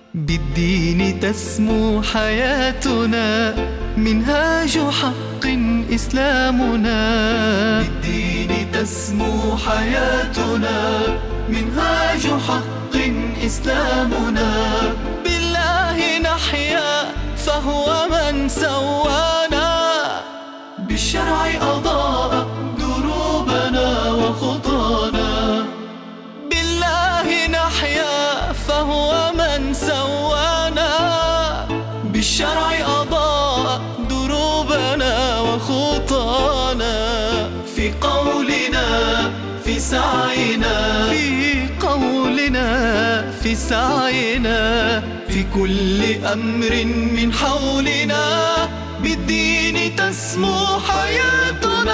بالدين تسمو حياتنا، منهاج حق إسلامنا. بالدين تسمو حياتنا، منهاج حق إسلامنا. بالله نحيا فهو من سوانا، بالشرع أضاء دروبنا وخطانا. بالله نحيا فهو من سوانا، بالشرع أضاء دروبنا وخطانا. في قولنا في سعينا، في قولنا في سعينا، في كل أمر من حولنا. بالدين تسمو حياتنا.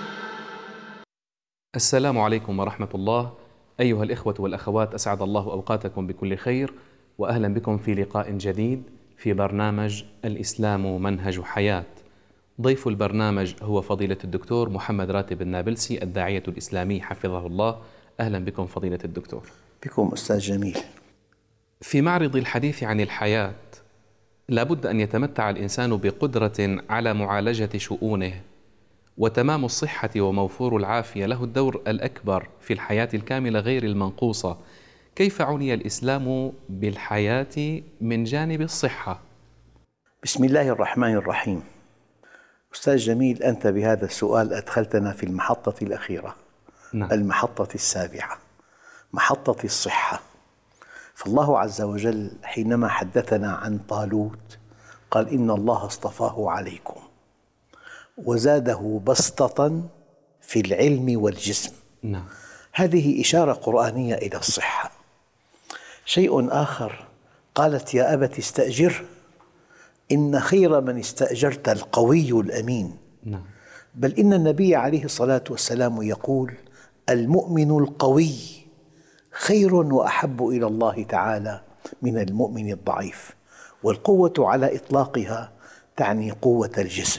السلام عليكم ورحمة الله. أيها الإخوة والأخوات، أسعد الله أوقاتكم بكل خير، وأهلا بكم في لقاء جديد في برنامج الإسلام منهج حياة. ضيف البرنامج هو فضيلة الدكتور محمد راتب النابلسي، الداعية الإسلامي حفظه الله. أهلا بكم فضيلة الدكتور. بكم أستاذ جميل. في معرض الحديث عن الحياة لابد أن يتمتع الإنسان بقدرة على معالجة شؤونه، وتمام الصحة وموفور العافية له الدور الأكبر في الحياة الكاملة غير المنقوصة. كيف عني الإسلام بالحياة من جانب الصحة؟ بسم الله الرحمن الرحيم. أستاذ جميل، أنت بهذا السؤال أدخلتنا في المحطة الأخيرة. نعم. المحطة السابعة، محطة الصحة. فالله عز وجل حينما حدثنا عن طالوت قال إن الله اصطفاه عليكم وزاده بسطة في العلم والجسم. نعم. هذه إشارة قرآنية إلى الصحة. شيء آخر، قالت يا أبت استأجره إن خير من استأجرت القوي الأمين. نعم. بل إن النبي عليه الصلاة والسلام يقول المؤمن القوي خير وأحب إلى الله تعالى من المؤمن الضعيف. والقوة على إطلاقها تعني قوة الجسم.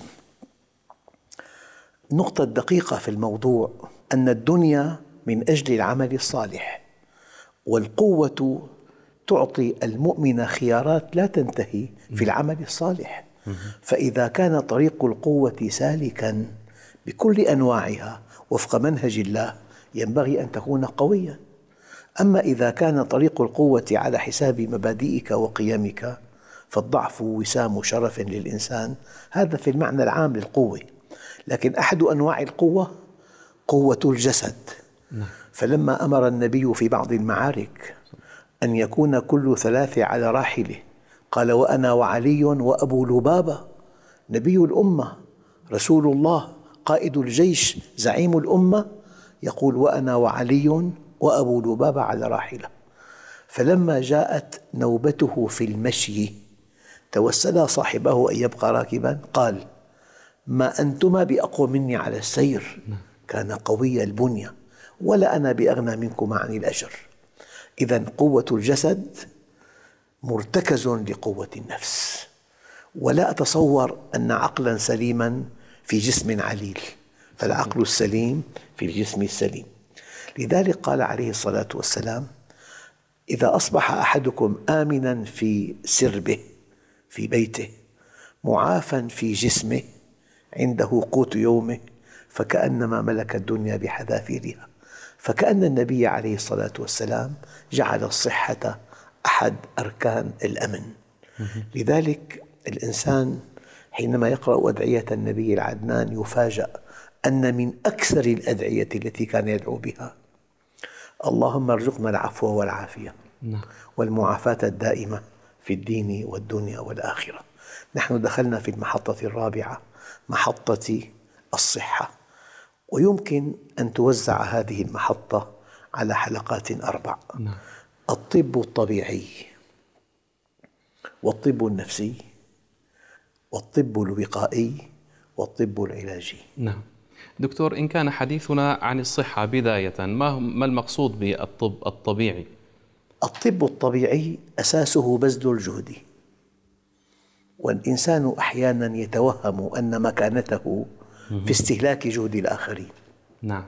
النقطة الدقيقة في الموضوع أن الدنيا من أجل العمل الصالح، والقوة تعطي المؤمن خيارات لا تنتهي في العمل الصالح. فإذا كان طريق القوة سالكاً بكل أنواعها وفق منهج الله ينبغي أن تكون قوياً. أما إذا كان طريق القوة على حساب مبادئك وقيمك فالضعف وسام شرف للإنسان. هذا في المعنى العام للقوة. لكن أحد أنواع القوة قوة الجسد. فلما أمر النبي في بعض المعارك أن يكون كل ثلاثة على راحلة قال وأنا وعلي وأبو لبابة، نبي الأمة رسول الله قائد الجيش زعيم الأمة يقول وأنا وعلي وأبو لبابة على راحلة. فلما جاءت نوبته في المشي توسل صاحبه أن يبقى راكبا، قال ما أنتما بأقوى مني على السير، كان قوي البنية، ولا أنا بأغنى منكما عن الأجر. إذن قوة الجسد مرتكز لقوة النفس. ولا أتصور أن عقلا سليما في جسم عليل، فالعقل السليم في الجسم السليم. لذلك قال عليه الصلاة والسلام إذا أصبح أحدكم آمنا في سربه في بيته معافا في جسمه عنده قوت يومه فكأنما ملك الدنيا بحذافيرها. فكأن النبي عليه الصلاة والسلام جعل الصحة أحد أركان الأمن. لذلك الإنسان حينما يقرأ أدعية النبي العدنان يفاجأ أن من أكثر الأدعية التي كان يدعو بها اللهم ارزقنا العفو والعافية والمعافاة الدائمة في الدين والدنيا والآخرة. نحن دخلنا في المحطة الرابعة، محطة الصحة، ويمكن أن توزع هذه المحطة على حلقات 4. الطب الطبيعي والطب النفسي والطب الوقائي والطب العلاجي. نعم دكتور، إن كان حديثنا عن الصحة بداية، ما المقصود بالطب الطبيعي؟ الطب الطبيعي أساسه بذل الجهد، والإنسان أحيانا يتوهم أن مكانته في استهلاك جهد الآخرين. نعم.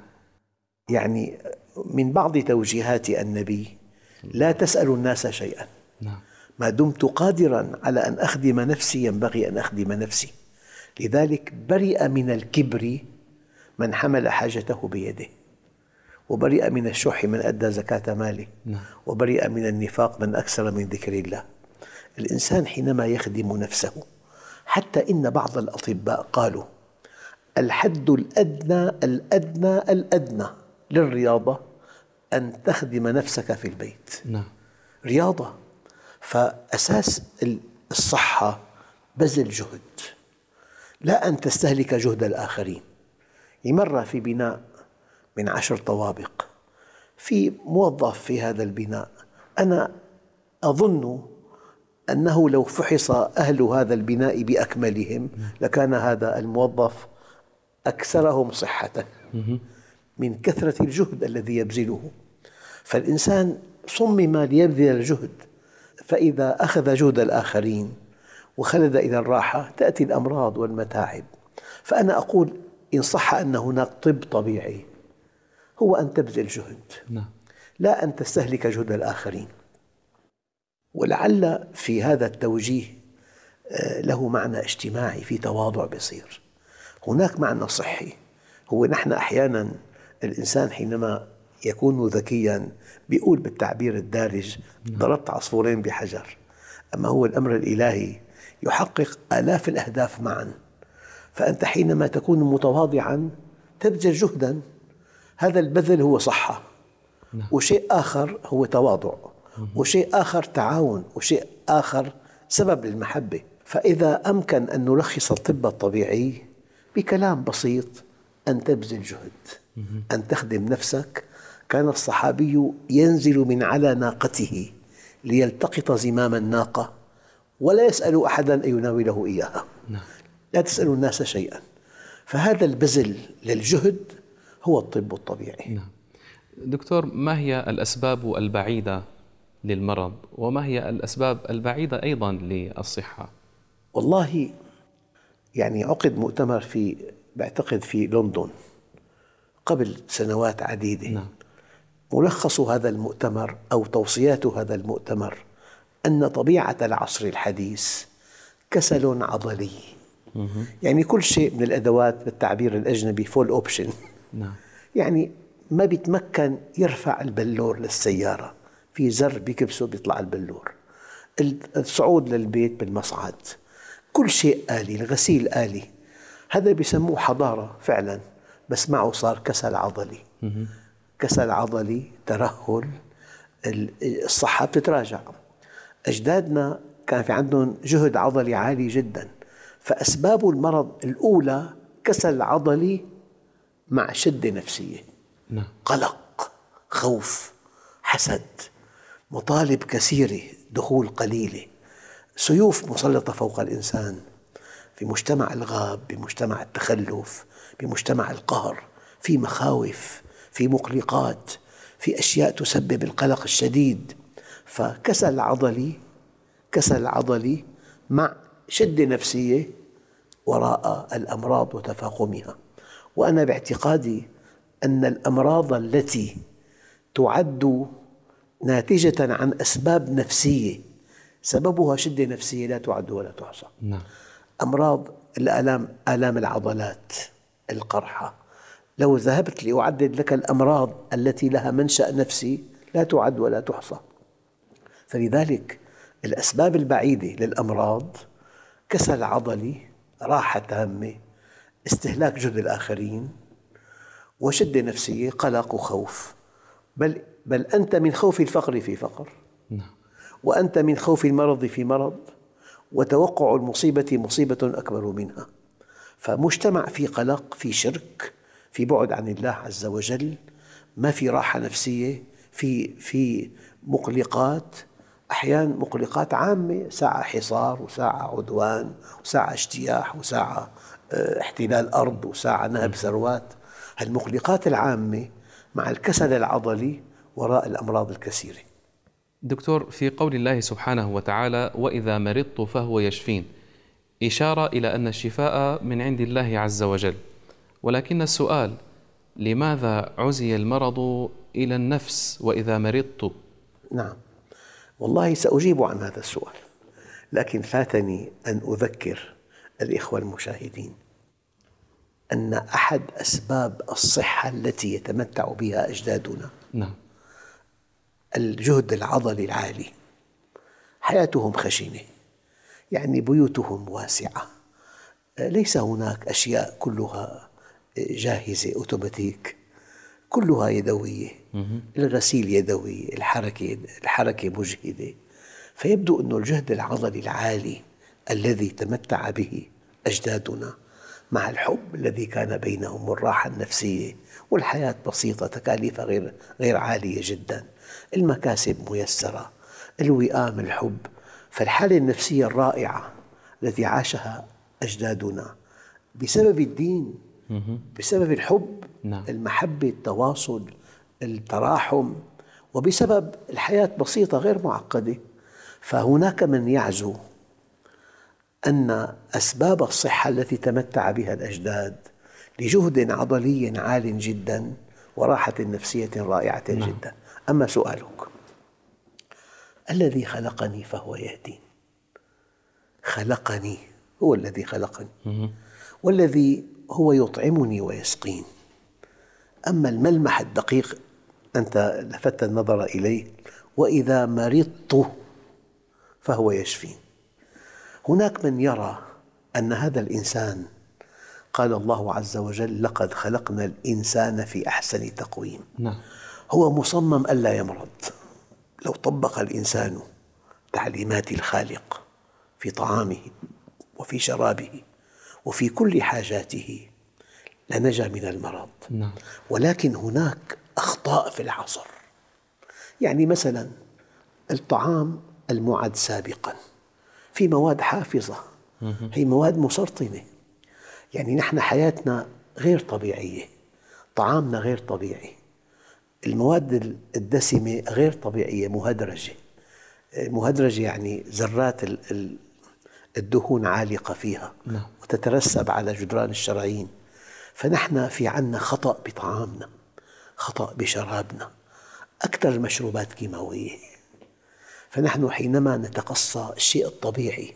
يعني من بعض توجيهات النبي لا تسأل الناس شيئا، نعم. ما دمت قادرا على أن أخدم نفسي ينبغي أن أخدم نفسي. لذلك برئ من الكبر من حمل حاجته بيده، وبرئ من الشح من أدى زكاة ماله، وبرئ من النفاق من أكثر من ذكر الله. الإنسان حينما يخدم نفسه، حتى إن بعض الأطباء قالوا الحد الأدنى الأدنى الأدنى للرياضة أن تخدم نفسك في البيت. رياضة. فأساس الصحة بذل جهد، لا أن تستهلك جهد الآخرين. مرة في بناء من 10 طوابق، في موظف في هذا البناء، أنا أظن أنه لو فحص أهل هذا البناء بأكملهم لكان هذا الموظف أكثرهم صحة من كثرة الجهد الذي يبذله. فالإنسان صمم ليبذل الجهد، فإذا أخذ جهد الآخرين وخلد إلى الراحة تأتي الأمراض والمتاعب. فأنا أقول إن صح أن هناك طب طبيعي هو أن تبذل جهد، لا أن تستهلك جهد الآخرين. ولعل في هذا التوجيه له معنى اجتماعي، في تواضع بصير. هناك معنى صحي، هو نحن أحيانا الإنسان حينما يكون ذكيا بيقول بالتعبير الدارج ضربت عصفورين بحجر، أما هو الأمر الإلهي يحقق آلاف الأهداف معا. فأنت حينما تكون متواضعا تبذل جهدا، هذا البذل هو صحة، وشيء آخر هو تواضع، وشيء آخر تعاون، وشيء آخر سبب للمحبة. فإذا أمكن أن نلخص الطب الطبيعي بكلام بسيط، أن تبذل جهد، أن تخدم نفسك. كان الصحابي ينزل من على ناقته ليلتقط زمام الناقة ولا يسأل أحدا أن يناوله إياها، لا تسأل الناس شيئا. فهذا البذل للجهد هو الطب الطبيعي. دكتور، ما هي الأسباب البعيدة للمرض، وما هي الأسباب البعيدة أيضا للصحة؟ والله يعني عقد مؤتمر بعتقد في لندن قبل سنوات عديدة. ملخص هذا المؤتمر أو توصيات هذا المؤتمر أن طبيعة العصر الحديث كسل عضلي. يعني كل شيء من الأدوات بالتعبير الأجنبي فول أوبشن، يعني ما بيتمكن يرفع البلور للسيارة، في زر بيكبسه بيطلع البلور، الصعود للبيت بالمصعد، كل شيء آلي، الغسيل آلي. هذا بيسموه حضارة فعلا، بس معه صار كسل عضلي. كسل عضلي، ترهل، الصحة بتتراجع. أجدادنا كان في عندهم جهد عضلي عالي جدا. فأسباب المرض الأولى كسل عضلي مع شدة نفسية، قلق، خوف، حسد، مطالب كثيرة، دخول قليلة، سيوف مسلطة فوق الإنسان في مجتمع الغاب، بمجتمع التخلف، بمجتمع القهر، في مخاوف، في مقلقات، في أشياء تسبب القلق الشديد. فكسل عضلي، كسل عضلي مع شدة نفسية وراء الأمراض وتفاقمها. وأنا باعتقادي أن الأمراض التي تعد ناتجة عن أسباب نفسية سببها شدة نفسية لا تعد ولا تحصى. أمراض الآلام، آلام العضلات، القرحة، لو ذهبت لأعدد لك الأمراض التي لها منشأ نفسي لا تعد ولا تحصى. فلذلك الأسباب البعيدة للأمراض كسل عضلي، راحة تامة، استهلاك جهد الآخرين، وشدة نفسية، قلق وخوف. بل أنت من خوف الفقر في فقر، وأنت من خوف المرض في مرض، وتوقع المصيبة مصيبة أكبر منها. فمجتمع في قلق، في شرك، في بعد عن الله عز وجل، ما في راحة نفسية، في مقلقات، أحيانا مقلقات عامة، ساعة حصار، وساعة عدوان، وساعة اجتياح، وساعة احتلال أرض، وساعة نهب ثروات. المقلقات العامة مع الكسل العضلي وراء الأمراض الكثيرة. دكتور، في قول الله سبحانه وتعالى وإذا مرضت فهو يشفين، إشارة إلى أن الشفاء من عند الله عز وجل، ولكن السؤال لماذا عزي المرض إلى النفس وإذا مرضت؟ نعم، والله سأجيب عن هذا السؤال، لكن فاتني أن أذكر الإخوة المشاهدين أن أحد أسباب الصحة التي يتمتع بها أجدادنا الجهد العضلي العالي. حياتهم خشنة، يعني بيوتهم واسعة، ليس هناك أشياء كلها جاهزة أوتوماتيك، كلها يدوية. الغسيل يدوي، الحركة مجهدة. فيبدو أن الجهد العضلي العالي الذي تمتع به أجدادنا مع الحب الذي كان بينهم والراحة النفسية والحياة بسيطة، تكاليفها غير عالية جدا، المكاسب ميسرة، الوئام، الحب. فالحالة النفسية الرائعة التي عاشها أجدادنا بسبب الدين، بسبب الحب، المحبة، التواصل، التراحم، وبسبب الحياة بسيطة غير معقدة. فهناك من يعزو أن أسباب الصحة التي تمتع بها الأجداد لجهد عضلي عال جدا وراحة نفسية رائعة جدا. أما سؤالك، الذي خلقني فهو يهدين. خلقني، هو الذي خلقني، والذي هو يطعمني ويسقين. أما الملمح الدقيق أنت لفت النظر إليه، وإذا مرضت فهو يشفين. هناك من يرى أن هذا الإنسان، قال الله عز وجل: لقد خلقنا الإنسان في أحسن تقويم. هو مصمم ألا يمرض. لو طبق الإنسان تعليمات الخالق في طعامه وفي شرابه وفي كل حاجاته لنجا من المرض. ولكن هناك أخطاء في العصر. يعني مثلا الطعام المعد سابقا في مواد حافظة، هي مواد مسرطنة. يعني نحن حياتنا غير طبيعية، طعامنا غير طبيعي، المواد الدسمة غير طبيعية، مهدرجة. مهدرجة يعني ذرات الدهون عالقة فيها وتترسب على جدران الشرايين. فنحن في عنا خطأ بطعامنا، خطأ بشرابنا، أكثر المشروبات كيماوية. فنحن حينما نتقصى الشيء الطبيعي،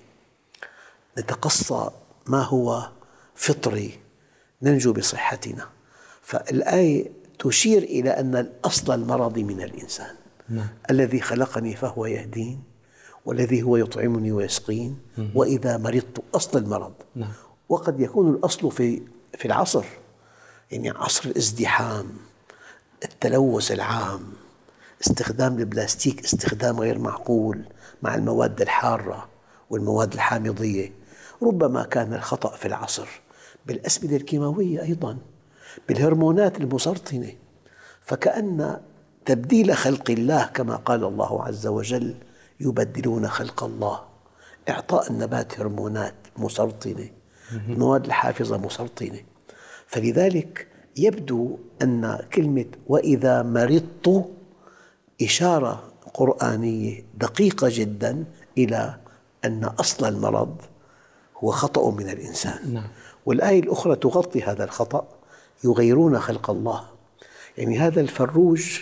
نتقصى ما هو فطري، ننجو بصحتنا. فالآية تشير إلى أن الأصل المرض من الإنسان. الذي خلقني فهو يهدين، والذي هو يطعمني ويسقين، وإذا مرضت، أصل المرض. وقد يكون الأصل في العصر، يعني عصر الازدحام، التلوث العام، استخدام البلاستيك استخدام غير معقول مع المواد الحارة والمواد الحامضية. ربما كان الخطأ في العصر بالأسمدة الكيماوية، أيضا بالهرمونات المسرطنة. فكأن تبديل خلق الله، كما قال الله عز وجل: يبدلون خلق الله، إعطاء النبات هرمونات مسرطنة، المواد الحافظة مسرطنة. فلذلك يبدو أن كلمة وإذا مرضت إشارة قرآنية دقيقة جدا إلى أن أصل المرض هو خطأ من الإنسان. والآية الأخرى تغطي هذا الخطأ: يغيرون خلق الله. يعني هذا الفروج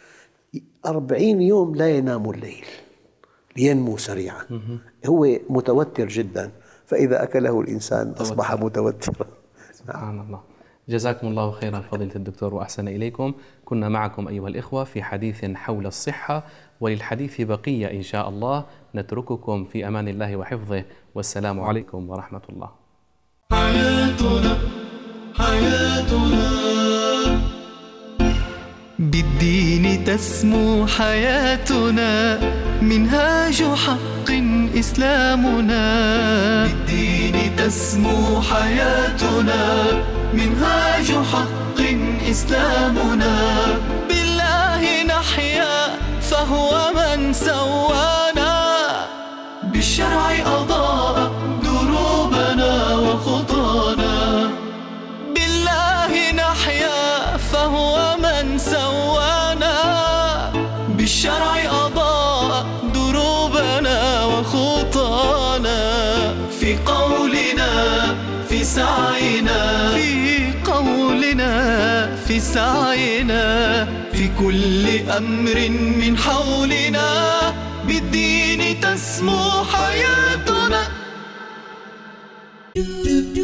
40 يوم لا ينام الليل لينمو سريعا، هو متوتر جدا، فإذا أكله الإنسان أصبح متوترا. سبحان الله. جزاكم الله خيرا فضيلة الدكتور وأحسن إليكم. كنا معكم أيها الإخوة في حديث حول الصحة، وللحديث بقية إن شاء الله. نترككم في أمان الله وحفظه، والسلام عليكم ورحمة الله. حياتنا بالدين تسمو حياتنا، منهاج حق إسلامنا. بالدين تسمو حياتنا، منهاج حق إسلامنا. بالله نحيا فهو من سوانا، بالشرع أضاء دروبنا وخطانا. بالله نحيا فهو من سوانا، بالشرع أضاء دروبنا وخطانا. في قولنا في سعينا، في قولنا في سعينا، في كل أمر من حولنا بالدين تسمو حياتنا.